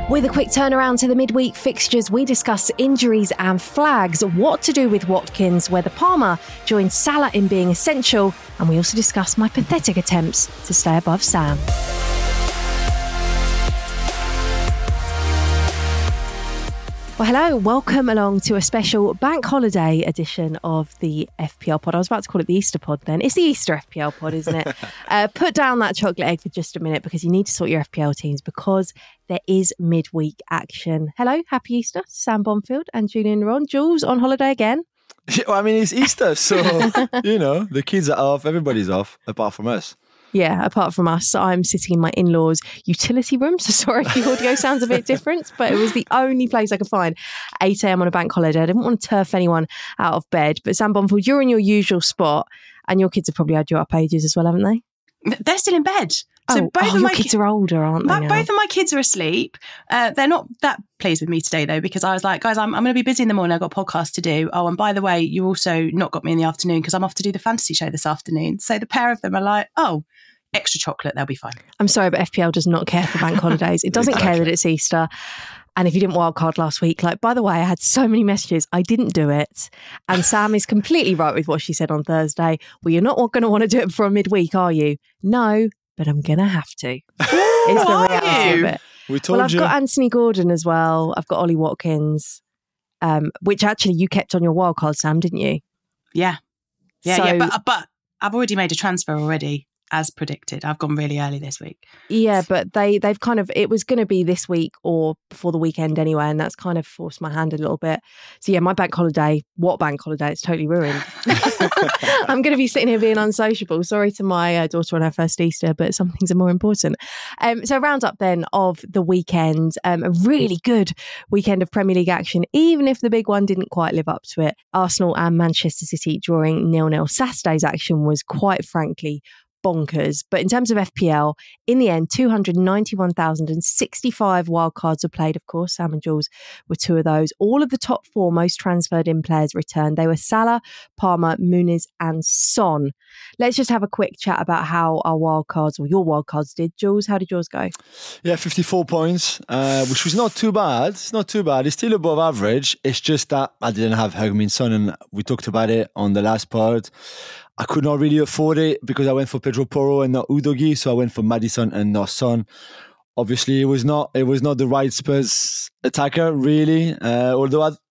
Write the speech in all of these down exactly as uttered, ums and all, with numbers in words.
With a quick turnaround to the midweek fixtures, we discuss injuries and flags, what to do with Watkins, whether Palmer joins Salah in being essential, and we also discuss my pathetic attempts to stay above Sam. Well, hello, welcome along to a special bank holiday edition of the F P L pod. I was about to call it the Easter pod then. It's the Easter F P L pod, isn't it? uh, put down that chocolate egg for just a minute because you need to sort your F P L teams because there is midweek action. Hello, happy Easter. Sam Bonfield and Julian Ron. Jules, on holiday again? Yeah, well, I mean, it's Easter, so, you know, the kids are off, everybody's off, apart from us. Yeah, apart from us, I'm sitting in my in-laws' utility room. So sorry if the audio sounds a bit different, but it was the only place I could find. eight a.m. on a bank holiday. I didn't want to turf anyone out of bed. But Sam Bonfield, you're in your usual spot, and your kids have probably had you up ages as well, haven't they? They're still in bed. So oh, both oh, of your my kids are older, aren't they? my, now? Both of my kids are asleep. Uh, they're not that pleased with me today, though, because I was like, guys, I'm, I'm going to be busy in the morning. I've got a podcast to do. Oh, and by the way, you also not got me in the afternoon because I'm off to do the fantasy show this afternoon. So the pair of them are like, oh, extra chocolate, they'll be fine. I'm sorry, but F P L does not care for bank holidays. It doesn't Exactly. care that it's Easter. And if you didn't wildcard last week, like, by the way, I had so many messages. I didn't do it. And Sam is completely right with what she said on Thursday. Well, you're not going to want to do it for a midweek, are you? No, but I'm going to have to. Is the reality of it. We told Well, I've you. got Anthony Gordon as well. I've got Ollie Watkins, um, which actually you kept on your wildcard, Sam, didn't you? Yeah. Yeah, So- yeah. But, but I've already made a transfer already, as predicted. I've gone really early this week. Yeah, but they, they've kind of, it was going to be this week or before the weekend anyway, and that's kind of forced my hand a little bit. So yeah, my bank holiday, what bank holiday? It's totally ruined. I'm going to be sitting here being unsociable. Sorry to my uh, daughter on her first Easter, but some things are more important. Um, so round up then of the weekend, um, a really good weekend of Premier League action, even if the big one didn't quite live up to it. Arsenal and Manchester City drawing nil-nil. Saturday's action was quite frankly bonkers. But in terms of F P L, in the end, two hundred ninety-one thousand sixty-five wildcards were played. Of course, Sam and Jules were two of those. All of the top four most transferred in players returned. They were Salah, Palmer, Muniz and Son. Let's just have a quick chat about how our wildcards, or your wildcards did. Jules, how did yours go? Yeah, fifty-four points, uh, which was not too bad. It's not too bad. It's still above average. It's just that I didn't have Heung-min Son, and we talked about it on the last pod. I could not really afford it because I went for Pedro Porro and not Udogie, so I went for Maddison and not Son. Obviously, it was not it was not the right Spurs attacker, really. Uh, although I,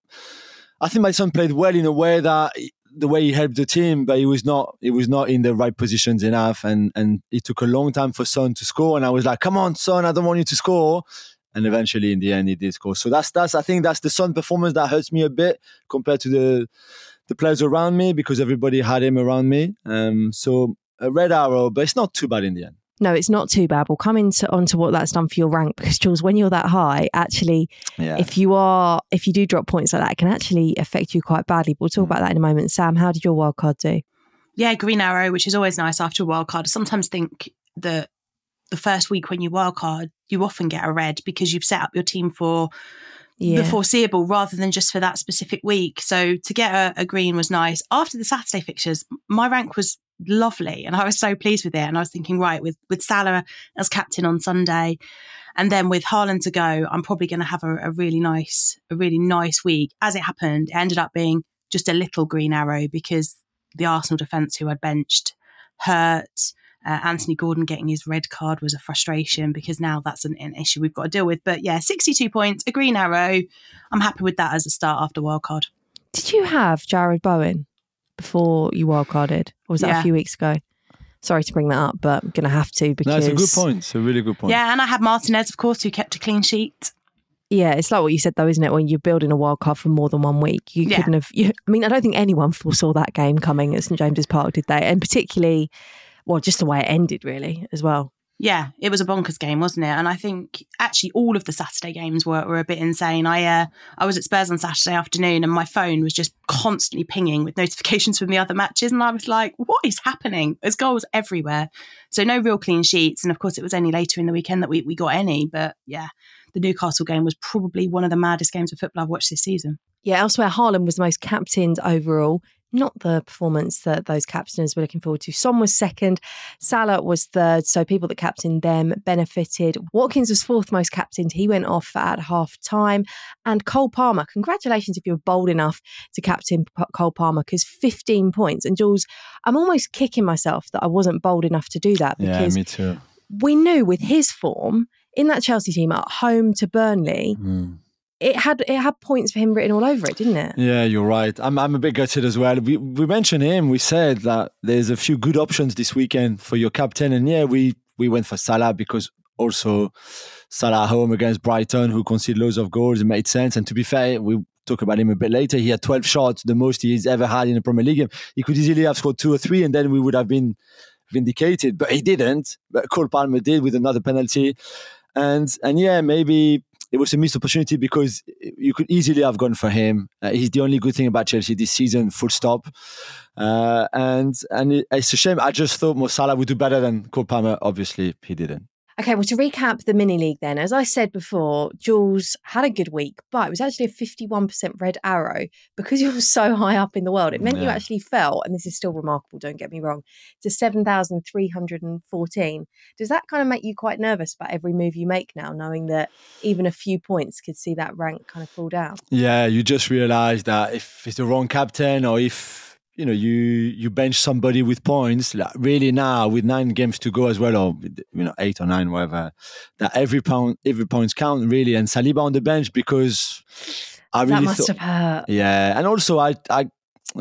I think Maddison played well in a way that the way he helped the team, but he was not he was not in the right positions enough, and and it took a long time for Son to score. And I was like, "Come on, Son, I don't want you to score." And eventually, in the end, he did score. So that's that's I think that's the Son performance that hurts me a bit compared to the. the players around me because everybody had him around me. Um, so a red arrow, but it's not too bad in the end. No, it's not too bad. We'll come into onto what that's done for your rank because, Jules, when you're that high, actually, Yeah. if you are, if you do drop points like that, it can actually affect you quite badly. But we'll talk about that in a moment. Sam, how did your wildcard do? Yeah, green arrow, which is always nice after a wildcard. I sometimes think that the first week when you wildcard, you often get a red because you've set up your team for Yeah. the foreseeable rather than just for that specific week. So to get a, a green was nice. After the Saturday fixtures, my rank was lovely and I was so pleased with it. And I was thinking, right, with, with Salah as captain on Sunday and then with Haaland to go, I'm probably going to have a, a really nice, a really nice week. As it happened, it ended up being just a little green arrow because the Arsenal defence who I'd benched hurt. Uh, Anthony Gordon getting his red card was a frustration because now that's an, an issue we've got to deal with. But yeah, sixty-two points, a green arrow. I'm happy with that as a start after wildcard. Did you have Jared Bowen before you wildcarded? Or was that Yeah. a few weeks ago? Sorry to bring that up, but I'm going to have to because... No, it's a good point. It's a really good point. Yeah, and I had Martinez, of course, who kept a clean sheet. Yeah, it's like what you said though, isn't it? When you're building a wildcard for more than one week, you Yeah. couldn't have... You, I mean, I don't think anyone foresaw that game coming at St James's Park, did they? And particularly... Well, just the way it ended, really, as well. Yeah, it was a bonkers game, wasn't it? And I think actually all of the Saturday games were, were a bit insane. I uh, I was at Spurs on Saturday afternoon and my phone was just constantly pinging with notifications from the other matches. And I was like, what is happening? There's goals everywhere. So no real clean sheets. And of course, it was only later in the weekend that we, we got any. But yeah, the Newcastle game was probably one of the maddest games of football I've watched this season. Yeah, elsewhere, Haaland was the most captained overall. not the performance that those captains were looking forward to. Son was second, Salah was third, so people that captained them benefited. Watkins was fourth most captained. He went off at half time. And Cole Palmer, congratulations if you were bold enough to captain Cole Palmer, because fifteen points. And Jules, I'm almost kicking myself that I wasn't bold enough to do that, because yeah, me too. We knew with his form in that Chelsea team at home to Burnley, mm. It had it had points for him written all over it, didn't it? Yeah, you're right. I'm I'm a bit gutted as well. We we mentioned him. We said that there's a few good options this weekend for your captain, and yeah, we we went for Salah because also Salah at home against Brighton, who conceded loads of goals. It made sense. And to be fair, we talk about him a bit later. He had twelve shots, the most he's ever had in a Premier League game. He could easily have scored two or three, and then we would have been vindicated. But he didn't. But Cole Palmer did with another penalty, and and yeah, maybe it was a missed opportunity because you could easily have gone for him. Uh, he's the only good thing about Chelsea this season, full stop. Uh, and and it, it's a shame. I just thought Mo Salah would do better than Cole Palmer. Obviously, he didn't. Okay, well, to recap the mini league then, as I said before, Jules had a good week, but it was actually a fifty-one percent red arrow because you were so high up in the world. It meant yeah. you actually fell, and this is still remarkable, don't get me wrong, to seven thousand three hundred fourteen. Does that kind of make you quite nervous about every move you make now, knowing that even a few points could see that rank kind of fall down? Yeah, you just realise that if it's the wrong captain or if you know, you you bench somebody with points, like really now with nine games to go as well, or you know, eight or nine, whatever, that every pound, every points count really. And Saliba on the bench because I really that must thought, have hurt. Yeah, and also I I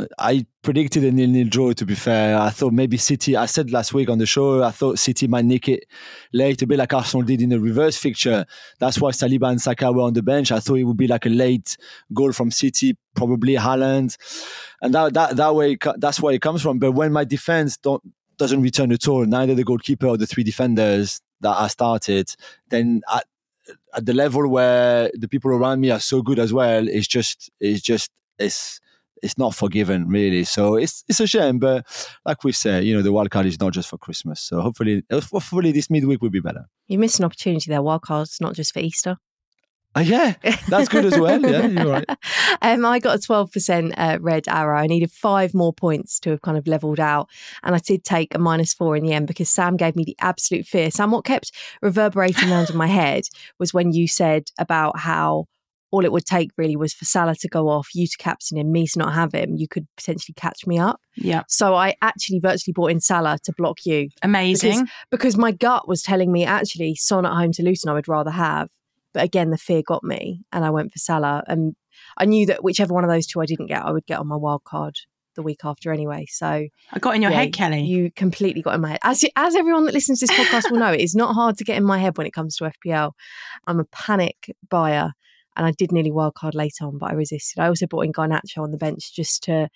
I predicted a nil-nil draw. To be fair, I thought maybe City. I said last week on the show, I thought City might nick it late, a bit like Arsenal did in the reverse fixture. That's why Saliba and Saka were on the bench. I thought it would be like a late goal from City, probably Haaland, and that that that way that's where it comes from. But when my defense don't doesn't return at all, neither the goalkeeper or the three defenders that I started, then at, at the level where the people around me are so good as well, it's just it's just it's. It's not forgiven, really. So it's it's a shame, but like we say, you know, the wild card is not just for Christmas. So hopefully, hopefully this midweek will be better. You missed an opportunity there. Wild card's not just for Easter. Uh, yeah, that's good as well. Yeah, you're right. Um, I got a twelve percent uh, red arrow. I needed five more points to have kind of levelled out. And I did take a minus four in the end because Sam gave me the absolute fear. Sam, what kept reverberating around in my head was when you said about how all it would take really was for Salah to go off, you to captain him, me to not have him, you could potentially catch me up. Yeah. So I actually virtually brought in Salah to block you. Amazing. Because, because my gut was telling me actually Son at home to Luton I would rather have. But again, the fear got me and I went for Salah. And I knew that whichever one of those two I didn't get, I would get on my wild card the week after anyway. So I got in your yeah, head, Kelly. You completely got in my head. As, as everyone that listens to this podcast will know, it's not hard to get in my head when it comes to F P L. I'm a panic buyer. And I did nearly wildcard later on, but I resisted. I also brought in Garnacho on the bench just to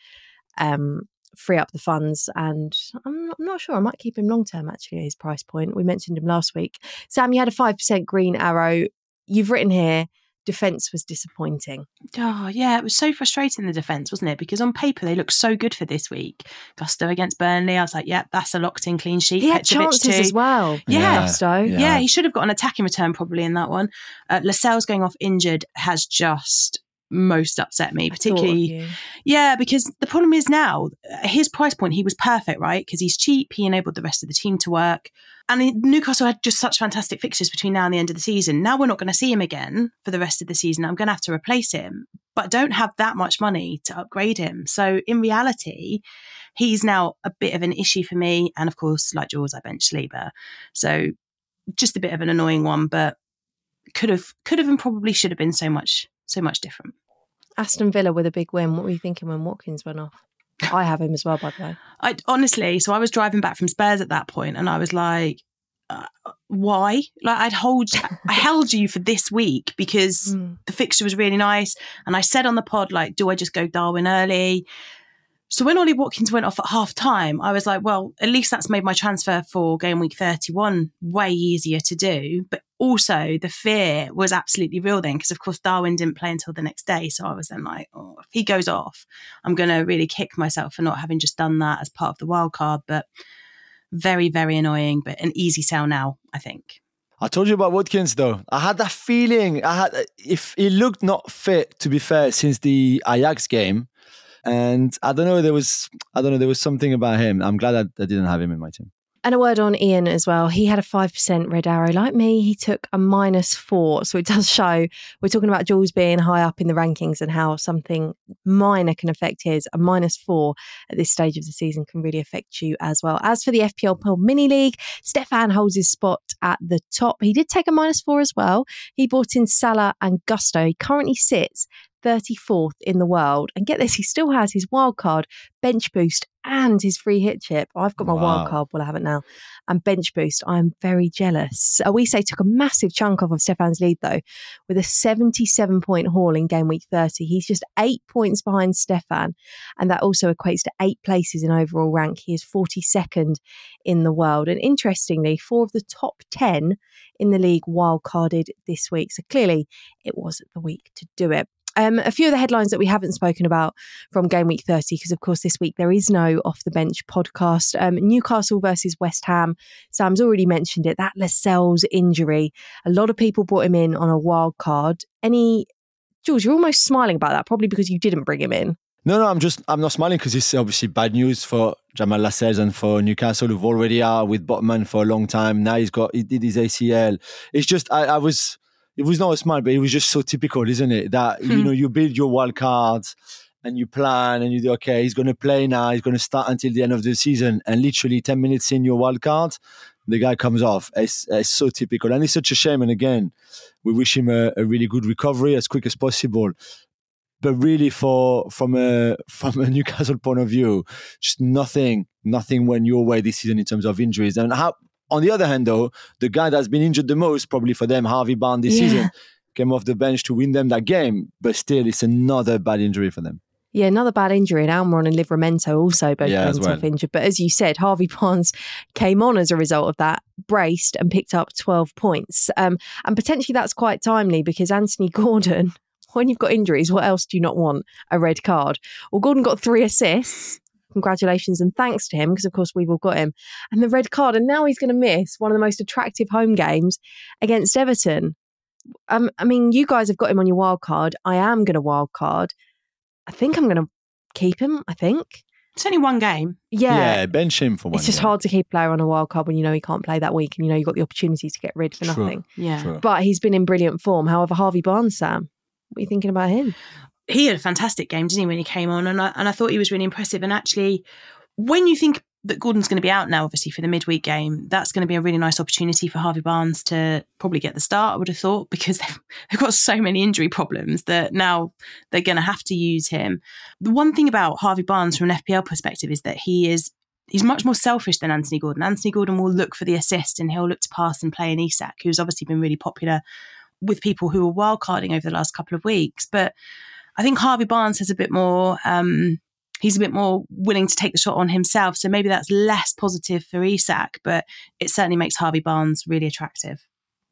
um, free up the funds. And I'm not, I'm not sure. I might keep him long term, actually, at his price point. We mentioned him last week. Sam, you had a five percent green arrow. You've written here, defence was disappointing. Oh, yeah. It was so frustrating, the defence, wasn't it? Because on paper, they looked so good for this week. Gusto against Burnley. I was like, yep, that's a locked-in clean sheet. He had Petrovic chances too. as well. Yeah. Gusto. Yeah. yeah, he should have got an attacking return probably in that one. Uh, Lascelles going off injured has just most upset me, particularly. Yeah, because the problem is now, his price point, he was perfect, right? Because he's cheap, he enabled the rest of the team to work. And Newcastle had just such fantastic fixtures between now and the end of the season. Now we're not going to see him again for the rest of the season. I'm going to have to replace him, but I don't have that much money to upgrade him. So in reality, he's now a bit of an issue for me. And of course, like Jules, I bench Saliba. So just a bit of an annoying one, but could have, could have and probably should have been so much, so much different. Aston Villa with a big win. What were you thinking when Watkins went off? I have him as well, by the way. I honestly, so I was driving back from Spurs at that point, and I was like, uh, "Why?" Like I'd hold, I held you for this week because mm. the fixture was really nice, and I said on the pod, like, "Do I just go Darwin early?" So when Ollie Watkins went off at half time, I was like, well, at least that's made my transfer for game week thirty-one way easier to do. But also the fear was absolutely real then, because of course Darwin didn't play until the next day. So I was then like, oh, if he goes off, I'm going to really kick myself for not having just done that as part of the wild card. But very, very annoying, but an easy sell now, I think. I told you about Watkins though. I had that feeling. I had if he looked not fit, to be fair, since the Ajax game. And I don't know, there was, I don't know, there was something about him. I'm glad that I didn't have him in my team. And a word on Ian as well. He had a five percent red arrow. Like me, he took a minus four. So it does show, we're talking about Jules being high up in the rankings and how something minor can affect his. A minus four at this stage of the season can really affect you as well. As for the F P L Pool Mini League, Stefan holds his spot at the top. He did take a minus four as well. He brought in Salah and Gusto. He currently sits thirty-fourth in the world. And get this, he still has his wildcard, bench boost, and his free hit chip. I've got my Wow. wildcard, well, I have it now. And bench boost, I'm very jealous. Awise took a massive chunk off of Stefan's lead, though, with a seventy-seven point haul in game week thirty. He's just eight points behind Stefan, and that also equates to eight places in overall rank. He is forty-second in the world. And interestingly, four of the top ten in the league wildcarded this week. So clearly, it was the week to do it. Um, a few of the headlines that we haven't spoken about from game week thirty, because of course this week there is no Off the Bench podcast. Um, Newcastle versus West Ham. Sam's already mentioned it. That Lascelles injury. A lot of people brought him in on a wild card. Any, Jules, you're almost smiling about that, probably because you didn't bring him in. No, no, I'm just, I'm not smiling because it's obviously bad news for Jamal Lascelles and for Newcastle, who've already are with Botman for a long time. Now he's got, he did his A C L. It's just, I, I was, it was not a smile, but it was just so typical, isn't it? That, hmm. you know, you build your wild cards and you plan and you do, okay, he's going to play now, he's going to start until the end of the season. And literally ten minutes in your wild card, the guy comes off. It's, it's so typical. And it's such a shame. And again, we wish him a, a really good recovery as quick as possible. But really, for from a from a Newcastle point of view, just nothing, nothing went your way this season in terms of injuries. And how, on the other hand, though, the guy that's been injured the most, probably for them, Harvey Barnes this yeah. season, came off the bench to win them that game. But still, it's another bad injury for them. Yeah, another bad injury. And Almiron and Livramento also both yeah, went well. off injured. But as you said, Harvey Barnes came on as a result of that, braced and picked up twelve points. Um, and potentially that's quite timely because Anthony Gordon, when you've got injuries, what else do you not want? A red card. Well, Gordon got three assists. Congratulations and thanks to him, because of course we've all got him. And the red card, and now he's going to miss one of the most attractive home games against Everton. Um, I mean, you guys have got him on your wild card. I am going to wild card. I think I'm going to keep him, I think. It's only one game. Yeah. Yeah, bench him for one It's just game. hard to keep a player on a wild card when you know he can't play that week and you know you've got the opportunity to get rid for True. nothing. Yeah. True. But he's been in brilliant form. However, Harvey Barnes, Sam, what are you thinking about him? He had a fantastic game, didn't he, when he came on? And I, and I thought he was really impressive. And actually, when you think that Gordon's going to be out now, obviously, for the midweek game, that's going to be a really nice opportunity for Harvey Barnes to probably get the start, I would have thought, because they've, they've got so many injury problems that now they're going to have to use him. The one thing about Harvey Barnes from an F P L perspective is that he is he's much more selfish than Anthony Gordon. Anthony Gordon will look for the assist and he'll look to pass and play in Isak, who's obviously been really popular with people who are wildcarding over the last couple of weeks. But I think Harvey Barnes has a bit more... Um, He's a bit more willing to take the shot on himself. So maybe that's less positive for Isak, but it certainly makes Harvey Barnes really attractive.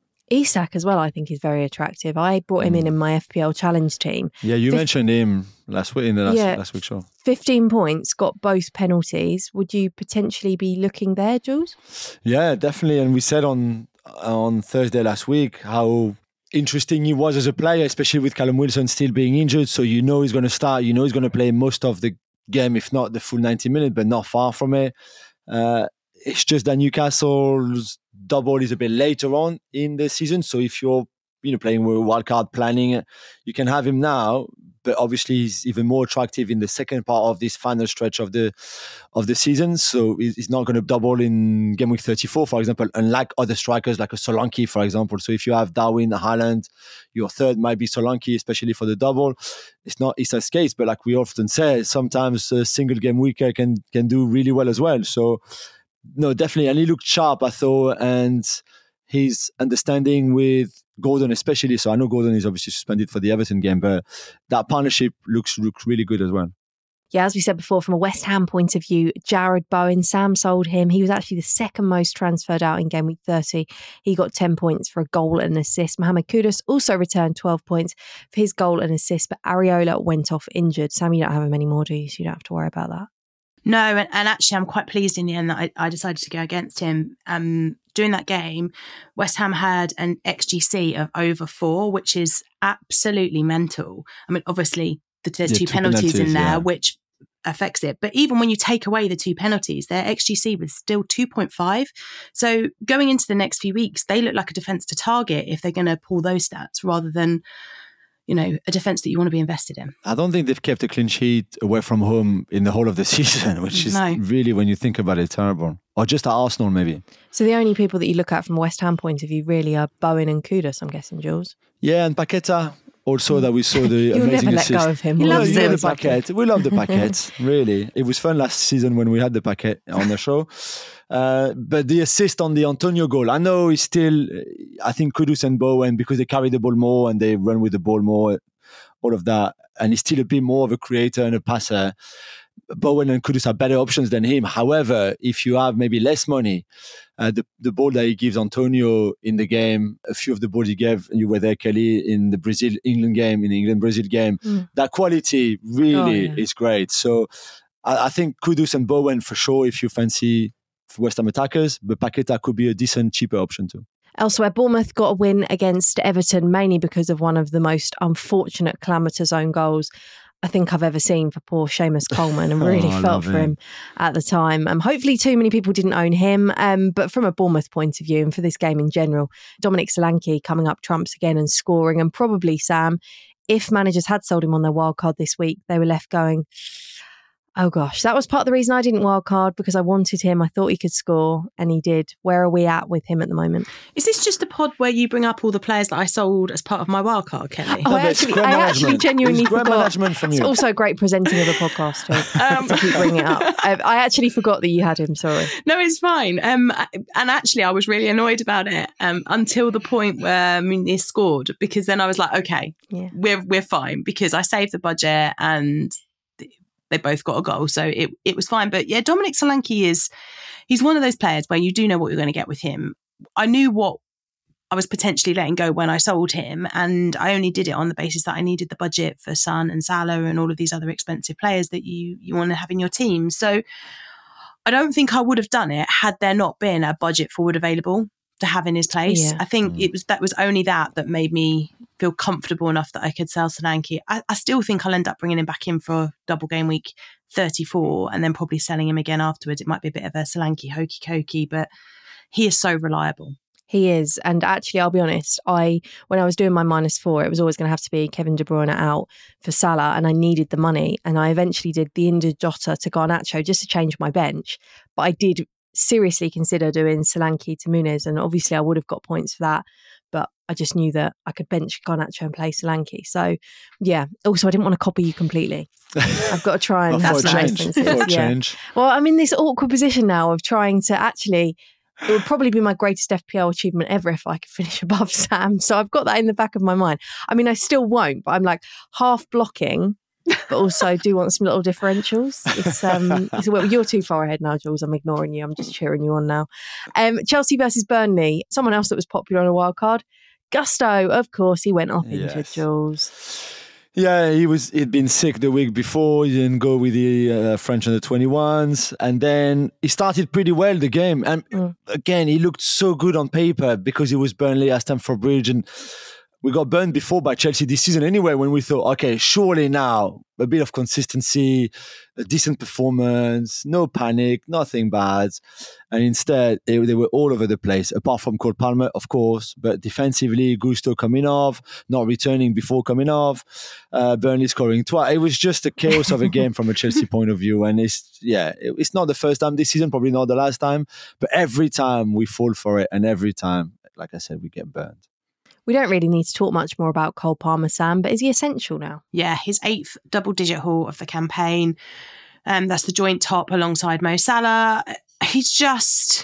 Isak as well, I think, is very attractive. I brought him mm. in in my F P L Challenge team. Yeah, you Fif- mentioned him last week in the last, yeah, last week's show. fifteen points, got both penalties. Would you potentially be looking there, Jules? Yeah, definitely. And we said on on Thursday last week how interesting he was as a player, especially with Callum Wilson still being injured. So you know he's going to start, you know he's going to play most of the game, if not the full ninety minutes, but not far from it. Uh, it's just that Newcastle's double is a bit later on in the season. So if you're you know playing with wildcard planning, you can have him now. But obviously he's even more attractive in the second part of this final stretch of the of the season. So he's not going to double in game week thirty-four, for example, unlike other strikers like a Solanke, for example. So if you have Darwin, Haaland, your third might be Solanke, especially for the double. It's not Isak's case, but like we often say, sometimes a single game weeker can can do really well as well. So no, definitely. And he looked sharp, I thought, and his understanding with Gordon especially, so I know Gordon is obviously suspended for the Everton game, but that partnership looks looks really good as well. Yeah, as we said before, from a West Ham point of view, Jared Bowen, Sam sold him. He was actually the second most transferred out in game week thirty. He got ten points for a goal and an assist. Mohamed Kudus also returned twelve points for his goal and assist, but Areola went off injured. Sam, you don't have him anymore, do you? So you don't have to worry about that. No, and, and actually I'm quite pleased in the end that I, I decided to go against him. Um, during that game, West Ham had an X G C of over four, which is absolutely mental. I mean, obviously, the, there's Yeah, two, two penalties, penalties, in there, yeah. which affects it. But even when you take away the two penalties, their X G C was still two point five. So going into the next few weeks, they look like a defence to target if they're going to pull those stats rather than, you know, a defence that you want to be invested in. I don't think they've kept a clean sheet away from home in the whole of the season, which is No. really, when you think about it, terrible. Or just at Arsenal, maybe. So the only people that you look at from a West Ham point of view really are Bowen and Kudus, I'm guessing, Jules. Yeah, and Paqueta. Also, that we saw the You'll amazing never let assist. go of him. He will loves you? We it. love the packet. We love the packet. Really, it was fun last season when we had the packet on the show. Uh, but the assist on the Antonio goal, I know it's still. I think Kudus and Bowen, because they carry the ball more and they run with the ball more, all of that, and he's still a bit more of a creator and a passer. Bowen and Kudus are better options than him. However, if you have maybe less money, uh, the, the ball that he gives Antonio in the game, a few of the balls he gave, and you were there, Kelly, in the Brazil-England game, in the England-Brazil game, Mm. that quality really Oh, yeah. is great. So I, I think Kudus and Bowen for sure if you fancy West Ham attackers, but Paqueta could be a decent, cheaper option too. Elsewhere, Bournemouth got a win against Everton, mainly because of one of the most unfortunate calamitous own goals I think I've ever seen for poor Seamus Coleman, and really Oh, I felt love for him him. at the time. Um, hopefully too many people didn't own him, um, but from a Bournemouth point of view and for this game in general, Dominic Solanke coming up trumps again and scoring, and probably, Sam, if managers had sold him on their wildcard this week, they were left going, oh gosh, that was part of the reason I didn't wildcard, because I wanted him. I thought he could score, and he did. Where are we at with him at the moment? Is this just a pod where you bring up all the players that I sold as part of my wildcard, Kelly? Oh, No, I but it's actually, great I actually management. genuinely It's great forgot. management from It's you. also great presenting of the podcast too. Um, to keep bringing it up. I, I actually forgot that you had him. Sorry. No, it's fine. Um, and actually, I was really annoyed about it um, until the point where Muniz scored, because then I was like, okay, Yeah. we're we're fine, because I saved the budget and they both got a goal, so it it was fine. But yeah, Dominic Solanke is he's one of those players where you do know what you're going to get with him. I knew what I was potentially letting go when I sold him, and I only did it on the basis that I needed the budget for Son and Salah and all of these other expensive players that you you want to have in your team. So I don't think I would have done it had there not been a budget forward available to have in his place. Yeah. I think Mm. it was that was only that that made me feel comfortable enough that I could sell Solanke. I, I still think I'll end up bringing him back in for double game week thirty-four and then probably selling him again afterwards. It might be a bit of a Solanke hokey cokey, but he is so reliable. He is. And actually, I'll be honest, I when I was doing my minus four, it was always going to have to be Kevin De Bruyne out for Salah, and I needed the money. And I eventually did the Inter Jota to Garnacho just to change my bench. But I did seriously consider doing Solanke to Muniz, and obviously I would have got points for that. But I just knew that I could bench Garnacho and play Solanke. So, yeah. Also, I didn't want to copy you completely. I've got to try and Well, have for a some change. licenses. For a Yeah. change. Well, I'm in this awkward position now of trying to actually, it would probably be my greatest F P L achievement ever if I could finish above Sam. So I've got that in the back of my mind. I mean, I still won't, but I'm like half blocking, but also do want some little differentials. It's um, it's, well, you're too far ahead now, Jules. I'm ignoring you. I'm just cheering you on now. Um, Chelsea versus Burnley. Someone else that was popular on a wild card. Gusto, of course, he went off injured, Yes. Jules. Yeah, he was. He'd been sick the week before. He didn't go with the uh, French under twenty-ones, and then he started pretty well the game. And Mm. again, he looked so good on paper because he was Burnley at Stamford Bridge, and we got burned before by Chelsea this season anyway. When we thought, okay, surely now a bit of consistency, a decent performance, no panic, nothing bad, and instead they, they were all over the place. Apart from Cole Palmer, of course, but defensively, Gusto coming off, not returning before coming off, uh, Burnley scoring twice. It was just a chaos of a game from a Chelsea point of view, and it's yeah, it, it's not the first time this season, probably not the last time, but every time we fall for it, and every time, like I said, we get burned. We don't really need to talk much more about Cole Palmer, Sam, but is he essential now? Yeah, his eighth double-digit haul of the campaign. Um, that's the joint top alongside Mo Salah. He's just,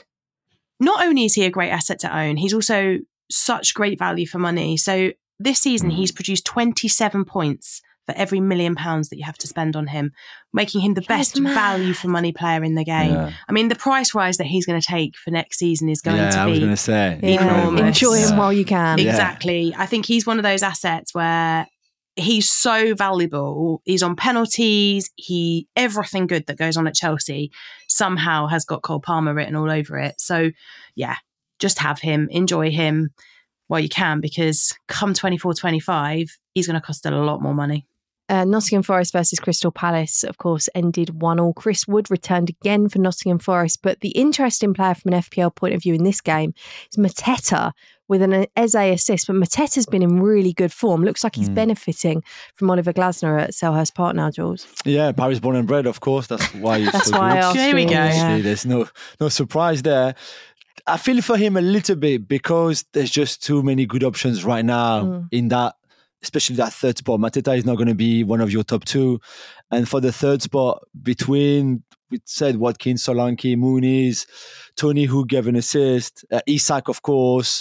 not only is he a great asset to own, he's also such great value for money. So this season, he's produced twenty-seven points for every million pounds that you have to spend on him, making him the best mad. value for money player in the game. Yeah. I mean, the price rise that he's going to take for next season is going yeah, to I was be going to say. Yeah. Enormous. Enjoy him Yeah. while you can. Yeah. Exactly. I think he's one of those assets where he's so valuable. He's on penalties. He everything good that goes on at Chelsea somehow has got Cole Palmer written all over it. So yeah, just have him, enjoy him while you can, because come twenty-four twenty-five, he's going to cost a lot more money. Uh, Nottingham Forest versus Crystal Palace, of course, ended one all. Chris Wood returned again for Nottingham Forest, but the interesting player from an F P L point of view in this game is Mateta with an Eze assist. But Mateta's been in really good form. Looks like he's mm. benefiting from Oliver Glasner at Selhurst Park now, Jules. Yeah, Paris born and bred, of course. That's why he's That's so why good. I asked Here we you, go. yeah. There's no no surprise there. I feel for him a little bit because there's just too many good options right now mm. in that, especially that third spot. Mateta is not going to be one of your top two. And for the third spot, between, we said Watkins, Solanke, Muniz, Tony, who gave an assist, uh, Isak, of course,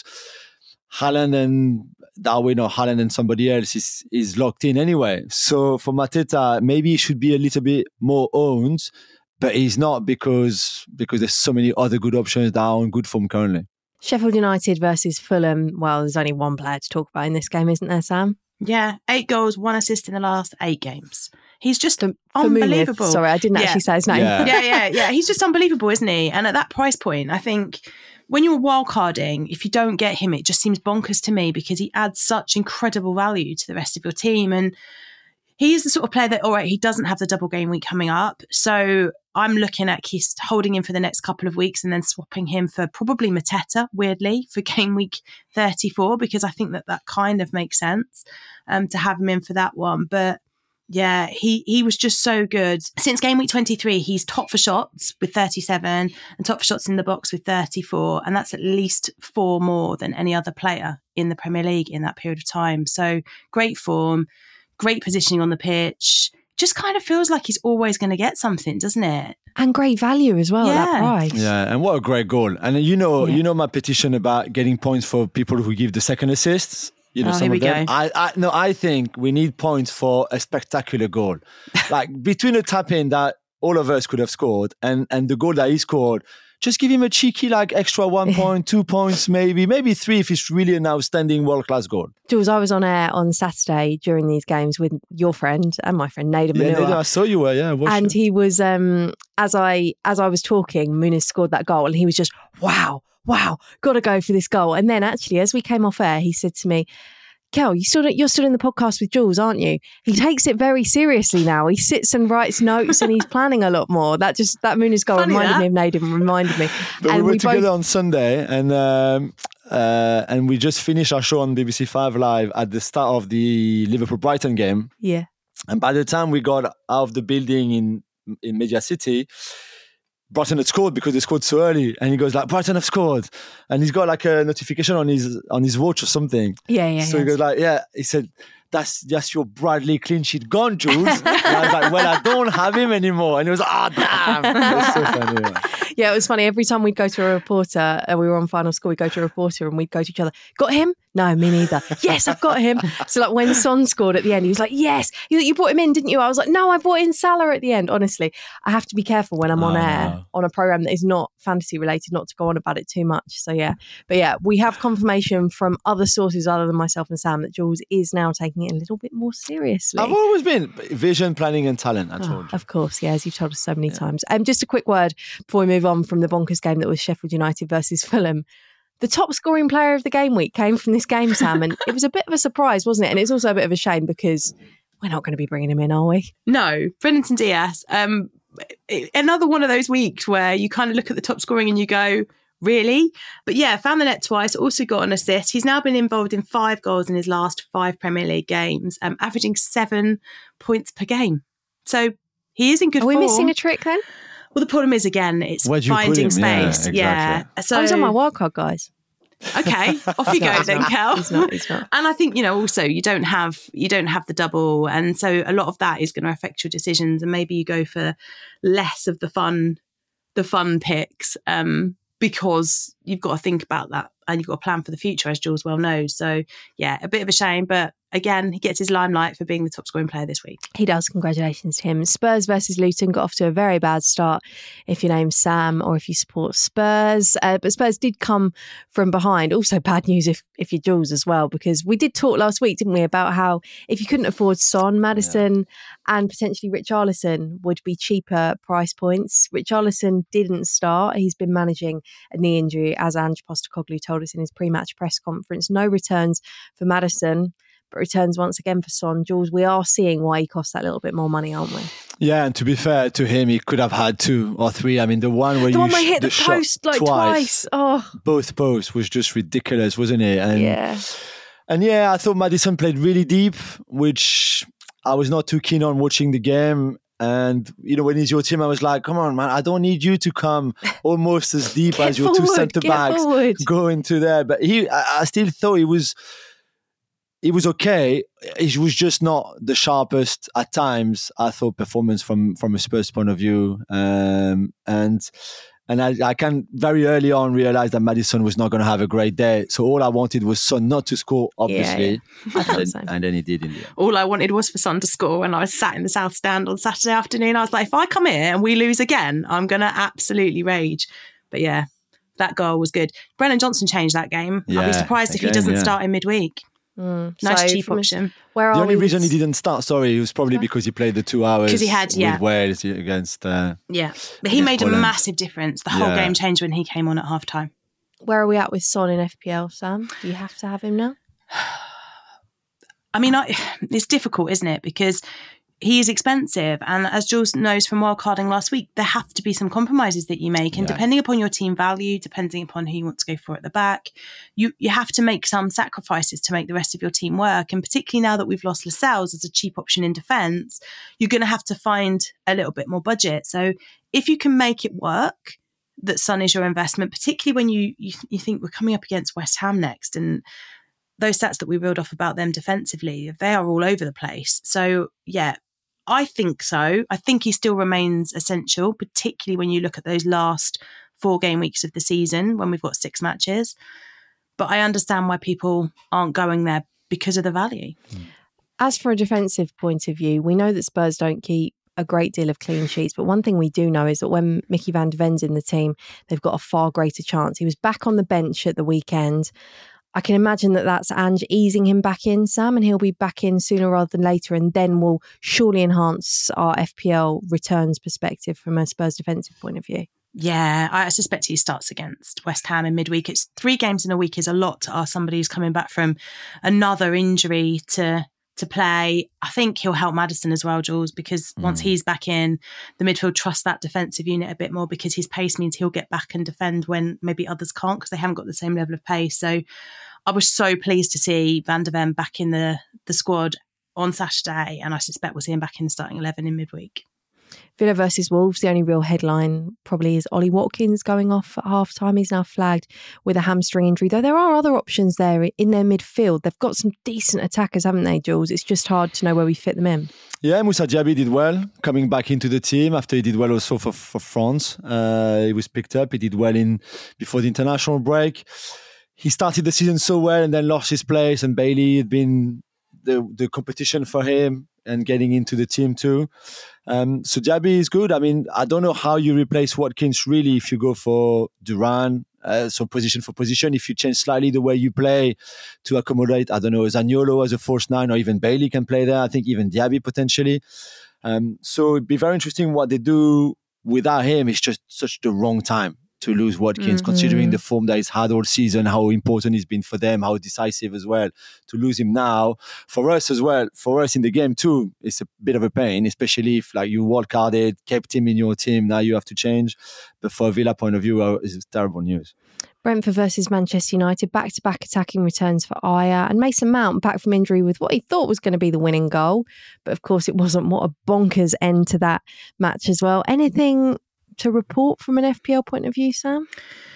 Haaland and Darwin or Haaland and somebody else is, is locked in anyway. So for Mateta, maybe he should be a little bit more owned, but he's not because, because there's so many other good options that are on good form currently. Sheffield United versus Fulham. Well, there's only one player to talk about in this game, isn't there, Sam? Yeah, eight goals, one assist in the last eight games. He's just for, unbelievable. For Sorry, I didn't yeah. actually say his name. Yeah. yeah, yeah, yeah. He's just unbelievable, isn't he? And at that price point, I think when you're wildcarding, if you don't get him, it just seems bonkers to me because he adds such incredible value to the rest of your team. And he is the sort of player that, all right, he doesn't have the double game week coming up. So I'm looking at Keith holding him for the next couple of weeks and then swapping him for probably Mateta, weirdly, for game week thirty-four, because I think that that kind of makes sense um, to have him in for that one. But yeah, he, he was just so good. Since game week twenty-three, he's top for shots with thirty-seven and top for shots in the box with thirty-four. And that's at least four more than any other player in the Premier League in that period of time. So great form, great positioning on the pitch. Just kind of feels like he's always going to get something, doesn't it? And great value as well, yeah. at that price. Yeah, and what a great goal. And you know, yeah. you know my petition about getting points for people who give the second assists. You know, oh, some here we of them. Go. I, I no, I think we need points for a spectacular goal. Like between a tap in that all of us could have scored and and the goal that he scored, just give him a cheeky like extra one point, two points, maybe, maybe three if it's really an outstanding world-class goal. Jules, I was on air on Saturday during these games with your friend and my friend Nader Yeah, Manua. Nader, I saw you were, yeah. And it. he was, um, as I as I was talking, Muniz scored that goal and he was just, wow, wow, got to go for this goal. And then actually, as we came off air, he said to me, Kel, you still, you're still in the podcast with Jules, aren't you? He takes it very seriously now. He sits and writes notes and he's planning a lot more. That just, that Muniz goal Funny reminded that. me of Nader, reminded me. But and we were we together both... on Sunday and um, uh, and we just finished our show on B B C Five Live at the start of the Liverpool-Brighton game. Yeah. And by the time we got out of the building in, in Media City, Brighton had scored because they scored so early, and he goes like, "Brighton have scored," and he's got like a notification on his on his watch or something. Yeah, yeah. So yeah. he goes like, "Yeah," he said, "That's that's your Bradley clean sheet gone, Jules." And I was like, "Well, I don't have him anymore," and he was like, "Ah, oh, damn!" It was so funny. Man. Yeah, it was funny. Every time we'd go to a reporter, uh, we were on Final Score, we'd go to a reporter and we'd go to each other, got him? No, me neither. Yes, I've got him. So like when Son scored at the end, he was like, yes, you, you brought him in, didn't you? I was like, no, I brought in Salah at the end. Honestly, I have to be careful when I'm on oh, air no. on a programme that is not fantasy related, not to go on about it too much. So yeah, but yeah, we have confirmation from other sources other than myself and Sam that Jules is now taking it a little bit more seriously. I've always been vision, planning and talent, I told oh, you. Of course, yeah, as you've told us so many Yeah. times. Um, just a quick word before we move on from the bonkers game that was Sheffield United versus Fulham. The top scoring player of the game week came from this game, Sam, and it was a bit of a surprise, wasn't it? And it's also a bit of a shame because we're not going to be bringing him in, are we? No, Brendan Diaz. Um, another one of those weeks where you kind of look at the top scoring and you go, really? But yeah, found the net twice, also got an assist. He's now been involved in five goals in his last five Premier League games, um, averaging seven points per game. So he is in good Are we form. missing a trick then? Well, the problem is, again, it's Where'd you put finding him? Yeah, space. exactly. Yeah. So, I was on my wildcard, guys. okay, off you No, go he's then, not. Kel. He's not, he's not. And I think, you know, also you don't have you don't have the double, and so a lot of that is going to affect your decisions, and maybe you go for less of the fun, the fun picks, um, because you've got to think about that and you've got to plan for the future, as Jules well knows. So yeah, a bit of a shame, but again, he gets his limelight for being the top scoring player this week. He does. Congratulations to him. Spurs versus Luton got off to a very bad start if your name's Sam or if you support Spurs. Uh, but Spurs did come from behind. Also bad news if, if you're Jules as well, because we did talk last week, didn't we, about how if you couldn't afford Son, Maddison yeah. and potentially Richarlison would be cheaper price points. Richarlison didn't start. He's been managing a knee injury, as Ange Postecoglou told us in his pre-match press conference. No returns for Maddison. but returns once again for Son. Jules, we are seeing why he costs that little bit more money, aren't we? Yeah, and to be fair to him, he could have had two or three. I mean, the one where the you one where sh- hit the, the post like twice. twice, Oh, both posts was just ridiculous, wasn't it? And, yeah. And yeah, I thought Maddison played really deep, which I was not too keen on watching the game. And, you know, when he's your team, I was like, come on, man, I don't need you to come almost as deep as your forward, two centre-backs forward. go into there. But he, I, I still thought he was, he was okay. He was just not the sharpest at times, I thought, performance from, from a Spurs point of view. Um, and and I, I can very early on realize that Maddison was not going to have a great day. So all I wanted was Son not to score, obviously. Yeah, yeah. I and, so. then, and then he did in the end. All I wanted was for Son to score when I was sat in the South Stand on Saturday afternoon. I was like, if I come here and we lose again, I'm going to absolutely rage. But yeah, that goal was good. Brennan Johnson changed that game. Yeah, I'll be surprised again, if he doesn't yeah. start in midweek. Mm. Nice So cheap from a- option. Where are The only we? reason he didn't start, sorry, it was probably because he played the two hours 'Cause he had, yeah. with Wales against... Uh, Yeah. But he against made Poland. a massive difference. The whole Yeah. game changed when he came on at half time. Where are we at with Son in F P L, Sam? Do you have to have him now? I mean, I, it's difficult, isn't it? Because he is expensive. And as Jules knows from wildcarding last week, there have to be some compromises that you make. And Yeah. depending upon your team value, depending upon who you want to go for at the back, you, you have to make some sacrifices to make the rest of your team work. And particularly now that we've lost Lascelles as a cheap option in defence, you're going to have to find a little bit more budget. So if you can make it work, that Son is your investment, particularly when you, you you think we're coming up against West Ham next, and those stats that we reeled off about them defensively, they are all over the place. So yeah, I think so. I think he still remains essential, particularly when you look at those last four game weeks of the season when we've got six matches. But I understand why people aren't going there because of the value. As for a defensive point of view, we know that Spurs don't keep a great deal of clean sheets, but one thing we do know is that when Mickey van de Ven's in the team, they've got a far greater chance. He was back on the bench at the weekend. I can imagine that that's Ange easing him back in, Sam, and he'll be back in sooner rather than later, and then will surely enhance our F P L returns perspective from a Spurs defensive point of view. Yeah, I suspect he starts against West Ham in midweek. It's three games in a week is a lot to ask somebody who's coming back from another injury to to play. I think he'll help Maddison as well, Jules, because mm. once he's back in, the midfield trusts that defensive unit a bit more because his pace means he'll get back and defend when maybe others can't because they haven't got the same level of pace. So I was so pleased to see Van de Ven back in the, the squad on Saturday, and I suspect we'll see him back in the starting eleven in midweek. Villa versus Wolves, the only real headline probably is Ollie Watkins going off at half time. He's now flagged with a hamstring injury, though there are other options there in their midfield. They've got some decent attackers, haven't they, Jules? It's just hard to know where we fit them in. Yeah, Moussa Diaby did well coming back into the team after he did well also for, for France. Uh, he was picked up. He did well in before the international break. He started the season so well and then lost his place, and Bailey had been the, the competition for him and getting into the team too. Um, so Diaby is good. I mean, I don't know how you replace Watkins really if you go for Duran, uh, so position for position. If you change slightly the way you play to accommodate, I don't know, Zaniolo as a false nine, or even Bailey can play there. I think even Diaby potentially. Um, so it'd be very interesting what they do without him. It's just such the wrong time to lose Watkins, mm-hmm. considering the form that he's had all season, how important he's been for them, how decisive as well. To lose him now, for us as well, for us in the game too, it's a bit of a pain, especially if like you wildcarded, kept him in your team, now you have to change. But for a Villa point of view, uh, it's terrible news. Brentford versus Manchester United, back-to-back attacking returns for Aya, and Mason Mount back from injury with what he thought was going to be the winning goal. But of course it wasn't. What a bonkers end to that match as well. Anything to report from an F P L point of view, Sam?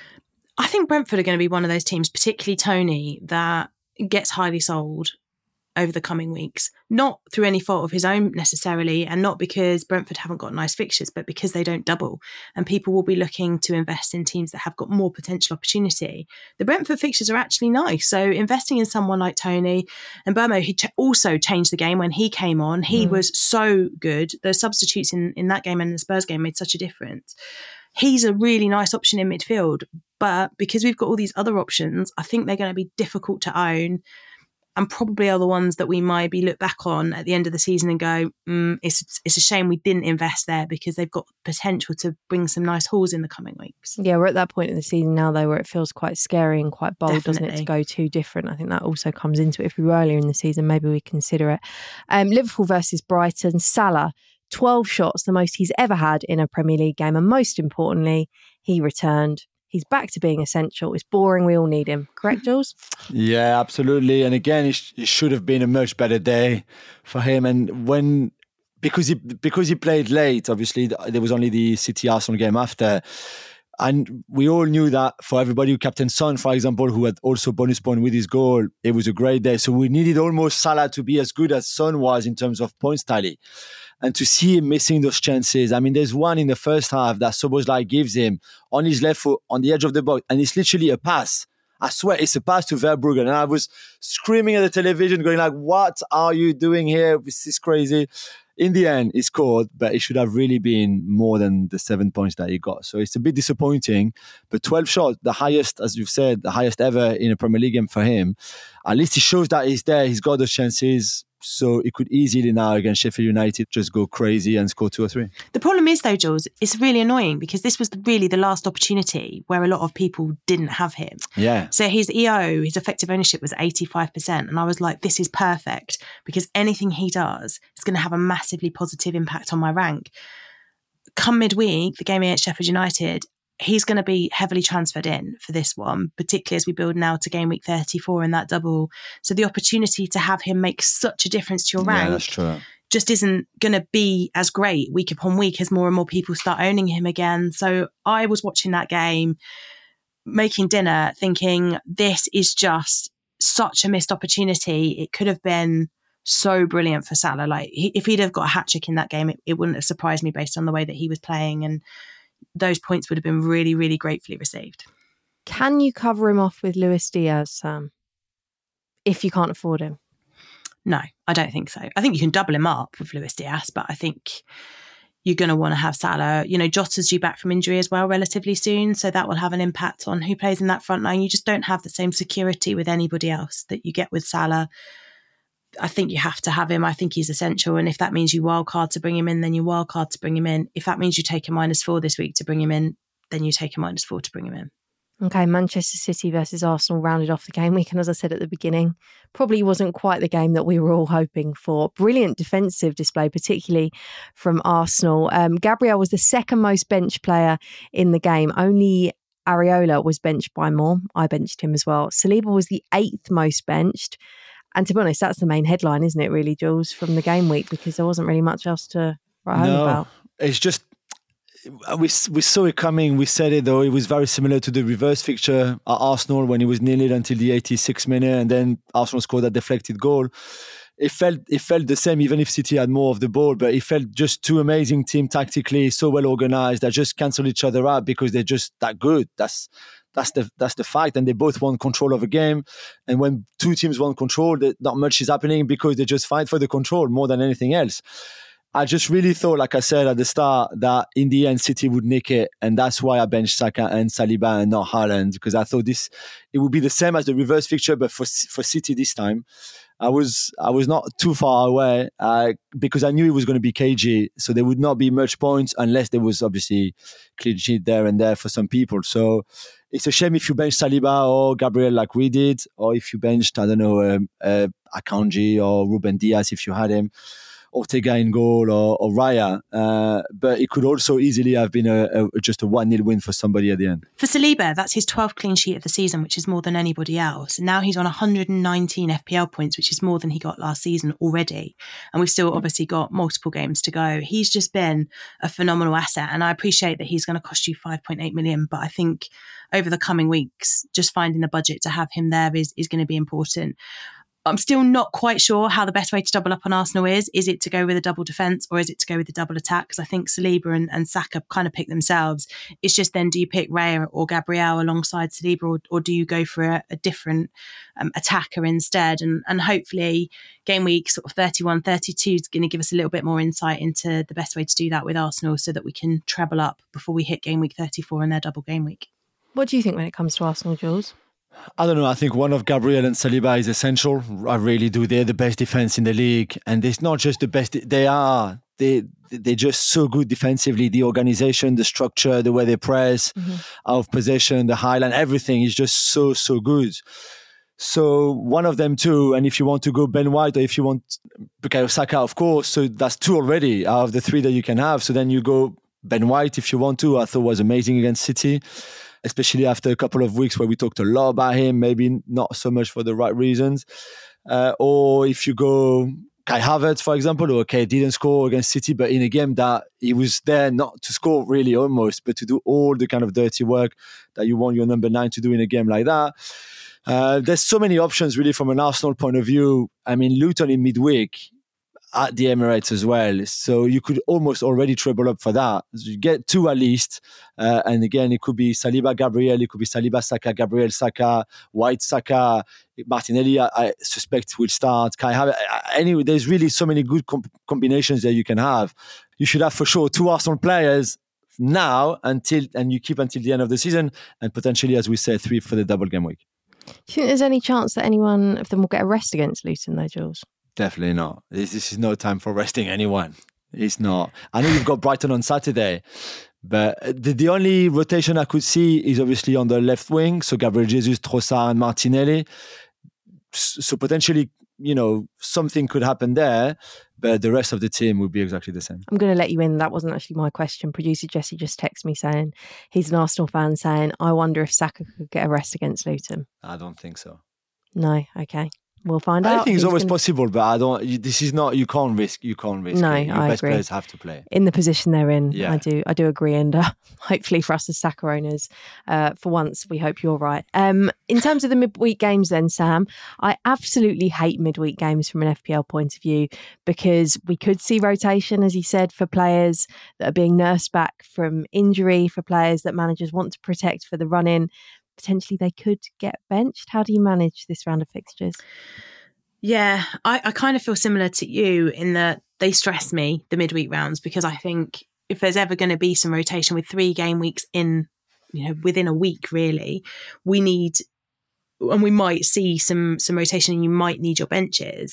I think Brentford are going to be one of those teams, particularly Tony, that gets highly sold over the coming weeks. Not through any fault of his own necessarily, and not because Brentford haven't got nice fixtures, but because they don't double. And people will be looking to invest in teams that have got more potential opportunity. The Brentford fixtures are actually nice. So investing in someone like Tony and Burmo, he ch- also changed the game when he came on. He mm. was so good. The substitutes in, in that game and the Spurs game made such a difference. He's a really nice option in midfield. But because we've got all these other options, I think they're going to be difficult to own. and probably are the ones that we might be look back on at the end of the season and go, mm, it's it's a shame we didn't invest there, because they've got potential to bring some nice hauls in the coming weeks. Yeah, we're at that point in the season now, though, where it feels quite scary and quite bold, Definitely. doesn't it, to go too different. I think that also comes into it. If we were earlier in the season, maybe we consider it. Um, Liverpool versus Brighton. Salah, twelve shots, the most he's ever had in a Premier League game. And most importantly, he returned. He's back to being essential. It's boring. We all need him. Correct, Jules? Yeah, absolutely. And again, it, sh- it should have been a much better day for him. And when, because he because he played late, obviously, there was only the City Arsenal game after. And we all knew that for everybody who captained Son, for example, who had also bonus point with his goal, it was a great day. So we needed almost Salah to be as good as Son was in terms of points tally. And to see him missing those chances, I mean, there's one in the first half that Szoboszlai gives him on his left foot on the edge of the box, and it's literally a pass. I swear, it's a pass to Verbruggen. And I was screaming at the television, going like, what are you doing here? This is crazy. In the end, he scored, but it should have really been more than the seven points that he got. So it's a bit disappointing. But twelve shots, the highest, as you've said, the highest ever in a Premier League game for him. At least he shows that he's there. He's got those chances. So it could easily now against Sheffield United just go crazy and score two or three. The problem is, though, Jules, it's really annoying because this was really the last opportunity where a lot of people didn't have him. Yeah. So his E O, his effective ownership was eighty-five percent. And I was like, this is perfect because anything he does is going to have a massively positive impact on my rank. Come midweek, the game against Sheffield United, he's going to be heavily transferred in for this one, particularly as we build now to game week thirty-four in that double. So the opportunity to have him make such a difference to your rank yeah, that's true. just isn't going to be as great week upon week as more and more people start owning him again. So I was watching that game, making dinner, thinking this is just such a missed opportunity. It could have been so brilliant for Salah. Like he, if he'd have got a hat-trick in that game, it, it wouldn't have surprised me based on the way that he was playing, and those points would have been really, really gratefully received. Can you cover him off with Luis Diaz, Sam, if you can't afford him? No, I don't think so. I think you can double him up with Luis Diaz, but I think you're going to want to have Salah. You know, Jota's due back from injury as well relatively soon, so that will have an impact on who plays in that front line. You just don't have the same security with anybody else that you get with Salah. I think you have to have him. I think he's essential. And if that means you wildcard to bring him in, then you wildcard to bring him in. If that means you take a minus four this week to bring him in, then you take a minus four to bring him in. Okay, Manchester City versus Arsenal rounded off the game week. And as I said at the beginning, probably wasn't quite the game that we were all hoping for. Brilliant defensive display, particularly from Arsenal. Um, Gabriel was the second most bench player in the game. Only Areola was benched by more. I benched him as well. Saliba was the eighth most benched. And to be honest, that's the main headline, isn't it, really, Jules, from the game week, because there wasn't really much else to write home no, about. It's just, we, we saw it coming. We said it, though. It was very similar to the reverse fixture at Arsenal when it was nil-nil until the eighty-sixth minute, and then Arsenal scored that deflected goal. It felt it felt the same, even if City had more of the ball, but it felt just two amazing team tactically, so well organised, that just cancel each other out because they're just that good. That's That's the that's the fact, and they both want control of a game. And when two teams want control, not much is happening because they just fight for the control more than anything else. I just really thought, like I said at the start, that in the end City would nick it, and that's why I benched Saka and Saliba and not Haaland, because I thought this it would be the same as the reverse fixture, but for for City this time. I was I was not too far away uh, because I knew it was going to be cagey, so there would not be much points unless there was obviously clean sheet there and there for some people. So it's a shame if you bench Saliba or Gabriel like we did, or if you benched, I don't know, um, uh, Akanji or Ruben Diaz if you had him, Ortega in goal or, or Raya. Uh, but it could also easily have been a, a just a one nil win for somebody at the end. For Saliba, that's his twelfth clean sheet of the season, which is more than anybody else. And now he's on one hundred nineteen F P L points, which is more than he got last season already. And we've still obviously got multiple games to go. He's just been a phenomenal asset. And I appreciate that he's going to cost you five point eight million. But I think over the coming weeks, just finding the budget to have him there is, is going to be important. I'm still not quite sure how the best way to double up on Arsenal is. Is it to go with a double defence or is it to go with the double attack? Because I think Saliba and, and Saka kind of pick themselves. It's just then, do you pick Raya or Gabriel alongside Saliba, or, or do you go for a, a different um, attacker instead? And, and hopefully game week sort of thirty-one, thirty-two is going to give us a little bit more insight into the best way to do that with Arsenal so that we can treble up before we hit game week thirty-four in their double game week. What do you think when it comes to Arsenal, Jules? I don't know. I think one of Gabriel and Saliba is essential. I really do. They're the best defense in the league. And it's not just the best. They are. They, they're just so good defensively. The organization, the structure, the way they press, mm-hmm. out of possession, the highline, everything is just so, so good. So one of them too. And if you want to go Ben White or if you want Bukayo Saka, of course. So that's two already out of the three that you can have. So then you go Ben White if you want to. I thought was amazing against City, especially after a couple of weeks where we talked a lot about him, maybe not so much for the right reasons. Uh, or if you go Kai Havertz, for example, who okay, didn't score against City, but in a game that he was there not to score really almost, but to do all the kind of dirty work that you want your number nine to do in a game like that. Uh, there's so many options really from an Arsenal point of view. I mean, Luton in midweek at the Emirates as well. So you could almost already treble up for that. So you get two at least. Uh, and again, it could be Saliba, Gabriel. It could be Saliba, Saka, Gabriel, Saka, White, Saka, Martinelli, I, I suspect will start. Kai Havertz. Anyway, there's really so many good com- combinations that you can have. You should have for sure two Arsenal players now until, and you keep until the end of the season, and potentially, as we said, three for the double game week. Do you think there's any chance that anyone of them will get a rest against Luton though, Jules? Definitely not. This, this is no time for resting anyone. It's not. I know you've got Brighton on Saturday, but the, the only rotation I could see is obviously on the left wing. So Gabriel Jesus, Trossard and Martinelli. So potentially, you know, something could happen there, but the rest of the team would be exactly the same. I'm going to let you in. That wasn't actually my question. Producer Jesse just texted me saying he's an Arsenal fan saying, I wonder if Saka could get a rest against Luton. I don't think so. No, okay. We'll find out. I think it's always gonna... possible, but I don't. This is not. You can't risk. You can't risk. No, it. Your I best agree. Players have to play in the position they're in. Yeah. I do. I do agree, and uh, hopefully for us as Saka owners, uh, for once, we hope you're right. Um, in terms of the midweek games, then Sam, I absolutely hate midweek games from an F P L point of view because we could see rotation, as you said, for players that are being nursed back from injury, for players that managers want to protect for the run-in. Potentially, they could get benched. How do you manage this round of fixtures? Yeah, I, I kind of feel similar to you in that they stress me, the midweek rounds, because I think if there's ever going to be some rotation with three game weeks in, you know, within a week, really, we need, and we might see some some rotation and you might need your benches.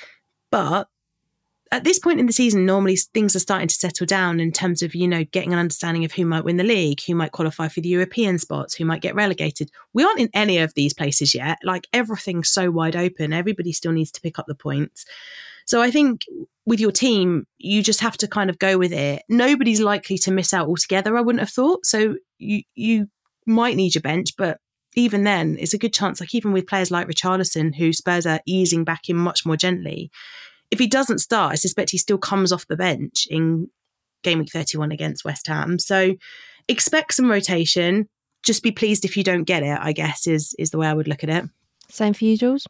But at this point in the season, normally things are starting to settle down in terms of, you know, getting an understanding of who might win the league, who might qualify for the European spots, who might get relegated. We aren't in any of these places yet. Like, everything's so wide open. Everybody still needs to pick up the points. So I think with your team, you just have to kind of go with it. Nobody's likely to miss out altogether, I wouldn't have thought. So you you might need your bench, but even then, it's a good chance, like even with players like Richarlison, who Spurs are easing back in much more gently, if he doesn't start, I suspect he still comes off the bench in game week thirty-one against West Ham. So expect some rotation. Just be pleased if you don't get it, I guess, is is the way I would look at it. Same for you, Jules?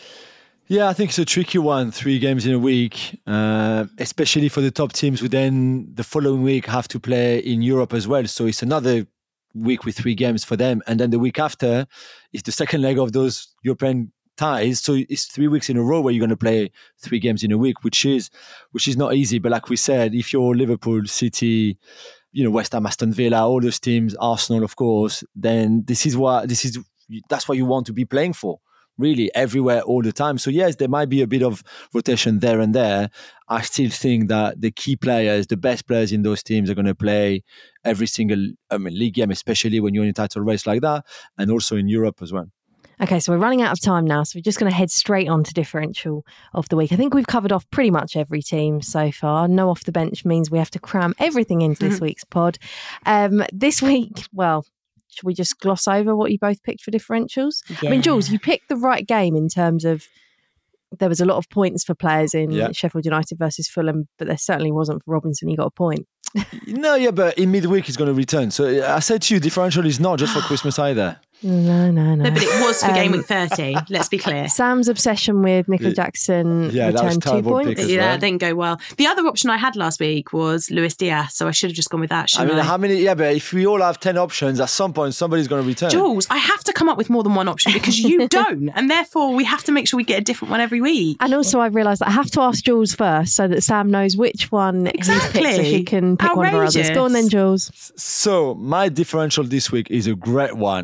Yeah, I think it's a tricky one, three games in a week, uh, especially for the top teams who then the following week have to play in Europe as well. So it's another week with three games for them. And then the week after is the second leg of those European ties. So it's three weeks in a row where you're going to play three games in a week, which is which is not easy. But like we said, if you're Liverpool, City, you know, West Ham, Aston Villa, all those teams, Arsenal, of course, then this is what this is. That's what you want to be playing for, really, everywhere, all the time. So yes, there might be a bit of rotation there and there. I still think that the key players, the best players in those teams, are going to play every single I mean, league game, especially when you're in a title race like that, and also in Europe as well. Okay, so we're running out of time now, so we're just going to head straight on to differential of the week. I think we've covered off pretty much every team so far. No off the bench means we have to cram everything into this week's pod. Um, this week, well, should we just gloss over what you both picked for differentials? Yeah. I mean, Jules, you picked the right game in terms of there was a lot of points for players in yeah. Sheffield United versus Fulham, but there certainly wasn't for Robinson. He got a point. No, yeah, but in midweek he's going to return. So I said to you, differential is not just for Christmas either. No, no, no. No, but it was for um, game week thirty, let's be clear. Sam's obsession with Nicola Jackson yeah, returned two points. Yeah, well. that didn't go well. The other option I had last week was Luis Diaz, so I should have just gone with that, I mean, I? how many? Yeah, but if we all have ten options, at some point somebody's going to return. Jules, I have to come up with more than one option because you don't, and therefore we have to make sure we get a different one every week. And also I've realised that I have to ask Jules first so that Sam knows which one exactly. he's picked so he can pick Outrageous. one of our others. Go on then, Jules. So my differential this week is a great one. It's Alex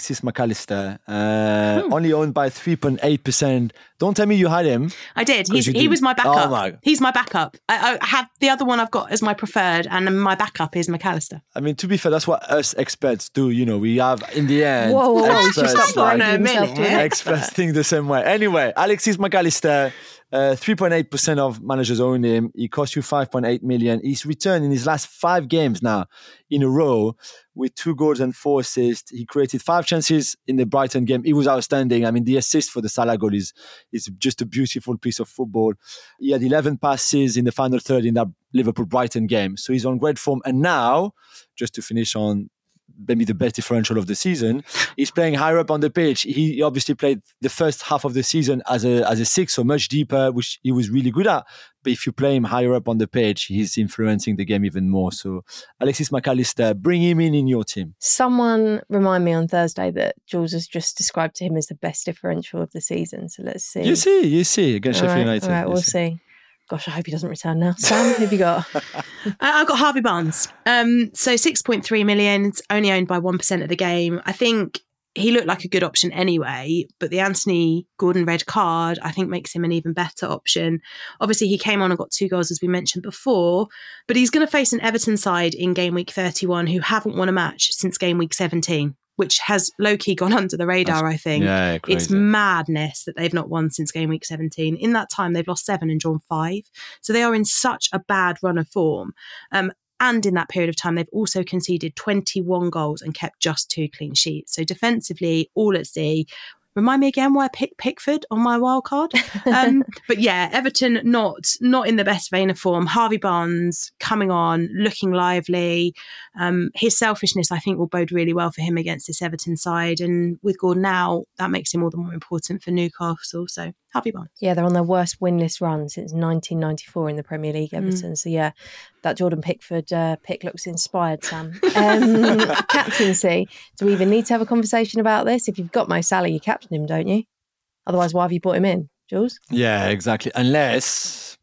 Alexis McAllister, uh, hmm. only owned by three point eight percent. Don't tell me you had him. I did. He's, he was my backup. Oh my. He's my backup. I, I have the other one I've got as my preferred, and my backup is McAllister. I mean, to be fair, that's what us experts do. You know, we have, in the end, whoa, whoa, whoa, experts, like, no, minute, experts think the same way. Anyway, Alexis McAllister, uh, three point eight percent of managers own him. He cost you five point eight million. He's returned in his last five games now in a row with two goals and four assists. He created five chances in the Brighton game. He was outstanding. I mean, the assist for the Salah goal is, is just a beautiful piece of football. He had eleven passes in the final third in that Liverpool-Brighton game. So he's on great form. And now, just to finish on maybe the best differential of the season, he's playing higher up on the pitch. He obviously played the first half of the season as a as a six, so much deeper, which he was really good at. But if you play him higher up on the pitch, he's influencing the game even more. So Alexis McAllister, bring him in in your team. Someone remind me on Thursday that Jules has just described to him as the best differential of the season. So let's see. You see, you see, against Sheffield right, United. All right, we'll see. see. Gosh, I hope he doesn't return now. Sam, who have you got? I've got Harvey Barnes. Um, so six point three million, it's only owned by one percent of the game. I think he looked like a good option anyway, but the Anthony Gordon red card, I think, makes him an even better option. Obviously, he came on and got two goals, as we mentioned before, but he's going to face an Everton side in game week thirty-one who haven't won a match since game week seventeen. Which has low-key gone under the radar, That's, I think. Yeah, it's madness that they've not won since game week seventeen. In that time, they've lost seven and drawn five. So they are in such a bad run of form. Um, and in that period of time, they've also conceded twenty-one goals and kept just two clean sheets. So defensively, all at sea. Remind me again why I picked Pickford on my wild card. Um, but yeah, Everton not not in the best vein of form. Harvey Barnes coming on, looking lively. Um, his selfishness, I think, will bode really well for him against this Everton side. And with Gordon now, that makes him all the more important for Newcastle. So Harvey Barnes. Yeah, they're on their worst winless run since nineteen ninety-four in the Premier League, Everton. Mm. So yeah, that Jordan Pickford uh, pick looks inspired, Sam. Um, captaincy. Do we even need to have a conversation about this? If you've got Mo Salah, you captain him, don't you? Otherwise, why have you brought him in, Jules? Yeah, exactly. Unless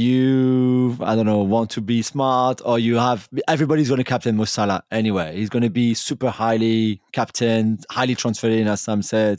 you, I don't know, want to be smart, or you have, everybody's going to captain Mo Salah anyway. He's going to be super highly captained, highly transferred in, as Sam said.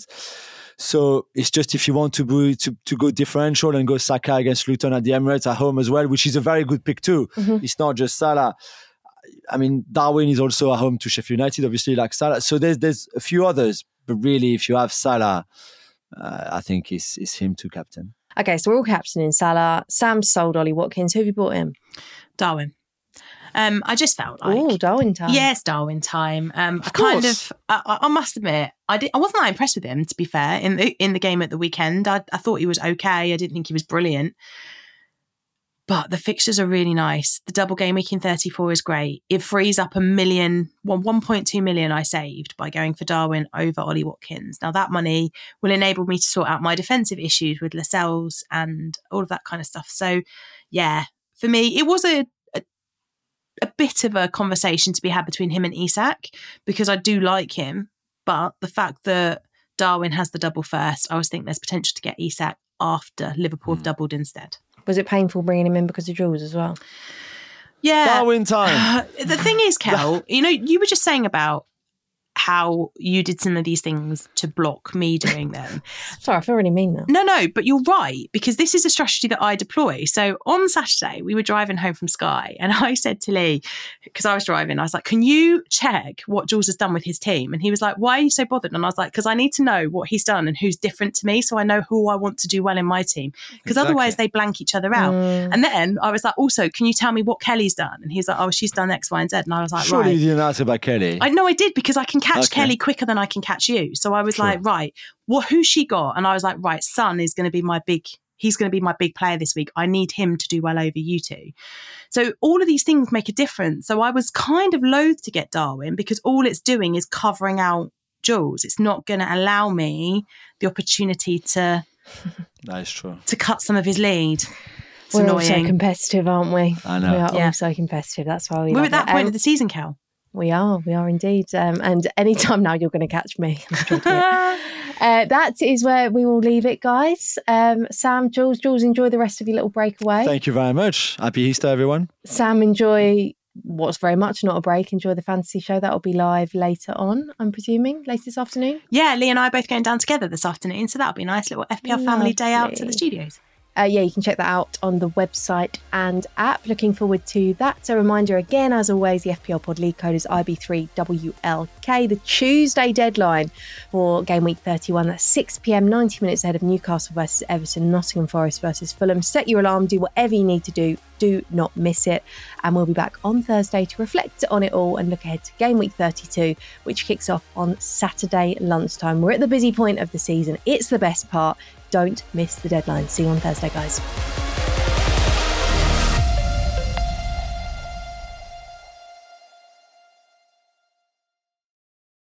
So it's just if you want to be, to, to go differential and go Saka against Luton at the Emirates at home as well, which is a very good pick too. Mm-hmm. It's not just Salah. I mean, Darwin is also at home to Sheffield United, obviously, like Salah. So there's there's a few others, but really, if you have Salah, uh, I think it's, it's him to captain. Okay, so we're all captaining Salah. Sam's sold Ollie Watkins. Who have you brought in? Darwin. Um, I just felt like oh, Darwin time. Yes, Darwin time. Um, of I kind of, I, I must admit, I did. I wasn't that impressed with him. To be fair, in the in the game at the weekend, I, I thought he was okay. I didn't think he was brilliant. But the fixtures are really nice. The double game week in thirty-four is great. It frees up a million, well, one point two million I saved by going for Darwin over Ollie Watkins. Now that money will enable me to sort out my defensive issues with Lascelles and all of that kind of stuff. So yeah, for me, it was a, a, a bit of a conversation to be had between him and Isak, because I do like him. But the fact that Darwin has the double first, I always think there's potential to get Isak after Liverpool have mm. doubled instead. Was it painful bringing him in because of Jules as well? Yeah. Darwin time. Uh, the thing is, Kel, you know, you were just saying about how you did some of these things to block me doing them. Sorry, I feel really mean now. No, no, but you're right, because this is a strategy that I deploy. So on Saturday, we were driving home from Sky, and I said to Lee, because I was driving, I was like, can you check what Jules has done with his team? And he was like, why are you so bothered? And I was like, because I need to know what he's done and who's different to me, so I know who I want to do well in my team. Because exactly. Otherwise they blank each other out. Mm. And then I was like, also, can you tell me what Kelly's done? And he's like, oh, she's done X, Y, and Z. And I was like, Surely right. you didn't ask about Kelly. I know I did, because I can catch okay. Kelly quicker than I can catch you. So I was sure. like, right, well, who's she got? And I was like, right, Son is going to be my big, he's going to be my big player this week. I need him to do well over you two. So all of these things make a difference. So I was kind of loath to get Darwin, because all it's doing is covering out Jules. It's not going to allow me the opportunity to, that is true. to cut some of his lead. It's We're annoying. all so competitive, aren't we? I know. We are yeah. all so competitive. That's why we We're love at that it. point um, of the season, Cal. We are, we are indeed. Um, and anytime now you're going to catch me. uh, that is where we will leave it, guys. Um, Sam, Jules, Jules, enjoy the rest of your little breakaway. Thank you very much. Happy Easter, everyone. Sam, enjoy what's very much not a break. Enjoy the fantasy show. That'll be live later on, I'm presuming, later this afternoon. Yeah, Lee and I are both going down together this afternoon, so that'll be a nice little F P L family day out to the studios. Uh, yeah, you can check that out on the website and app. Looking forward to that. A reminder again, as always, the F P L Pod League code is I B three W L K. The Tuesday deadline for game week thirty-one, that's six p.m, ninety minutes ahead of Newcastle versus Everton, Nottingham Forest versus Fulham. Set your alarm, do whatever you need to do. Do not miss it. And we'll be back on Thursday to reflect on it all and look ahead to game week thirty-two, which kicks off on Saturday lunchtime. We're at the busy point of the season. It's the best part. Don't miss the deadline. See you on Thursday, guys.